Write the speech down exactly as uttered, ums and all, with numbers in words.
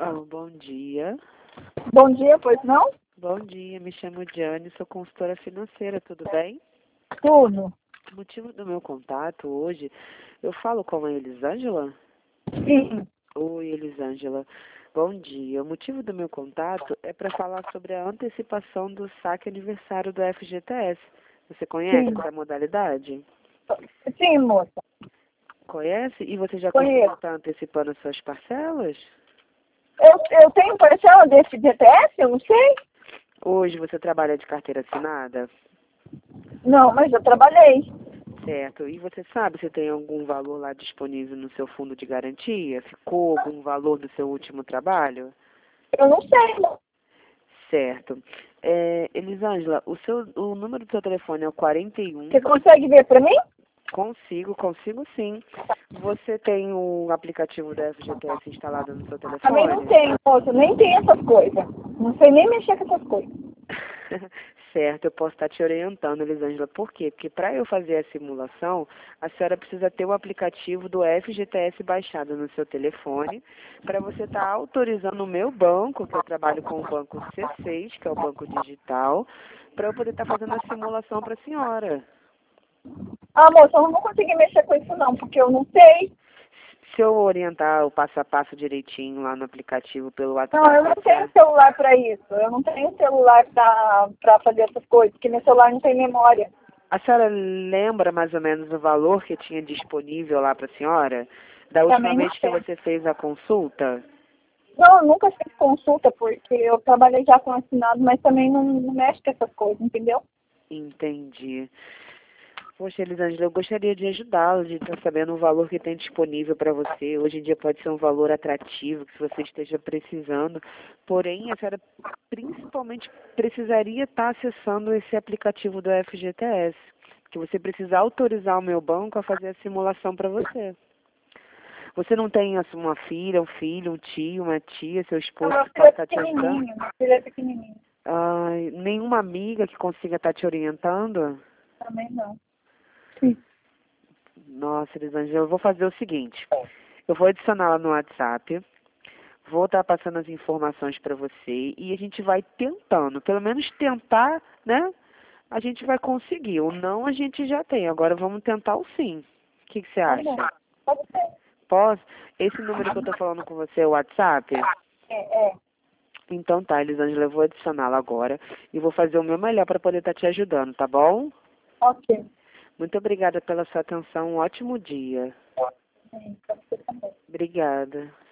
Oh, bom dia. Bom dia, pois não? Bom dia, me chamo Diane, sou consultora financeira, tudo bem? Tudo. O motivo do meu contato hoje, eu falo com a Elisângela? Sim. Oi, Elisângela. Bom dia. O motivo do meu contato é para falar sobre a antecipação do saque aniversário do F G T S. Você conhece Sim. essa modalidade? Sim, moça. Conhece? E você já Conheço. conseguiu estar antecipando as suas parcelas? Eu, eu tenho parcela desse G T S? Eu não sei. Hoje você trabalha de carteira assinada? Não, mas eu trabalhei. Certo. E você sabe se tem algum valor lá disponível no seu fundo de garantia? Ficou algum valor do seu último trabalho? Eu não sei. Certo. É, Elisângela, o, seu, o número do seu telefone é o quarenta e um. Você consegue ver pra mim? Consigo, consigo sim. Você tem o aplicativo da F G T S instalado no seu Também não telefone? tenho, moça. Nem tem essas coisas. Não sei nem mexer com essas coisas. Certo, eu posso estar te orientando, Elisângela. Por quê? Porque para eu fazer a simulação, a senhora precisa ter o aplicativo do F G T S baixado no seu telefone, para você estar autorizando o meu banco, que eu trabalho com o banco C seis, que é o banco digital, para eu poder estar fazendo a simulação para a senhora. Ah, moça, eu não vou conseguir mexer com isso não, porque eu não sei. Se eu orientar o passo a passo direitinho lá no aplicativo pelo WhatsApp, Não, eu não você tenho celular pra isso. Eu não tenho celular pra, pra fazer essas coisas, porque meu celular não tem memória. A senhora lembra mais ou menos o valor que tinha disponível lá para a senhora? Da última Também não vez que sei. você fez a consulta? Não, eu nunca fiz consulta, porque eu trabalhei já com assinado, mas também não, não mexe com essas coisas, entendeu? Entendi. Poxa, Elisângela, eu gostaria de ajudá-la, de estar sabendo o valor que tem disponível para você. Hoje em dia pode ser um valor atrativo, que você esteja precisando. Porém, a senhora principalmente precisaria estar acessando esse aplicativo do F G T S, que você precisa autorizar o meu banco a fazer a simulação para você. Você não tem assim, uma filha, um filho, um tio, uma tia, seu esposo Meu que filho possa é estar te ajudando? pequenininho, meu filho é pequenininho. Ai, nenhuma amiga que consiga estar te orientando? Também não. Sim. Nossa, Elisângela, eu vou fazer o seguinte. Eu vou adicioná-la no WhatsApp, vou estar passando as informações para você e a gente vai tentando, pelo menos tentar, né? A gente vai conseguir. O não a gente já tem. Agora vamos tentar o sim. O que, que você Tá bom. acha? Pode ser. Posso? Esse número que eu estou falando com você é o WhatsApp? É, é. Então tá, Elisângela, eu vou adicioná-la agora e vou fazer o meu melhor para poder estar te ajudando, tá bom? Ok. Muito obrigada pela sua atenção. Um ótimo dia. Sim, pode ser também. Obrigada.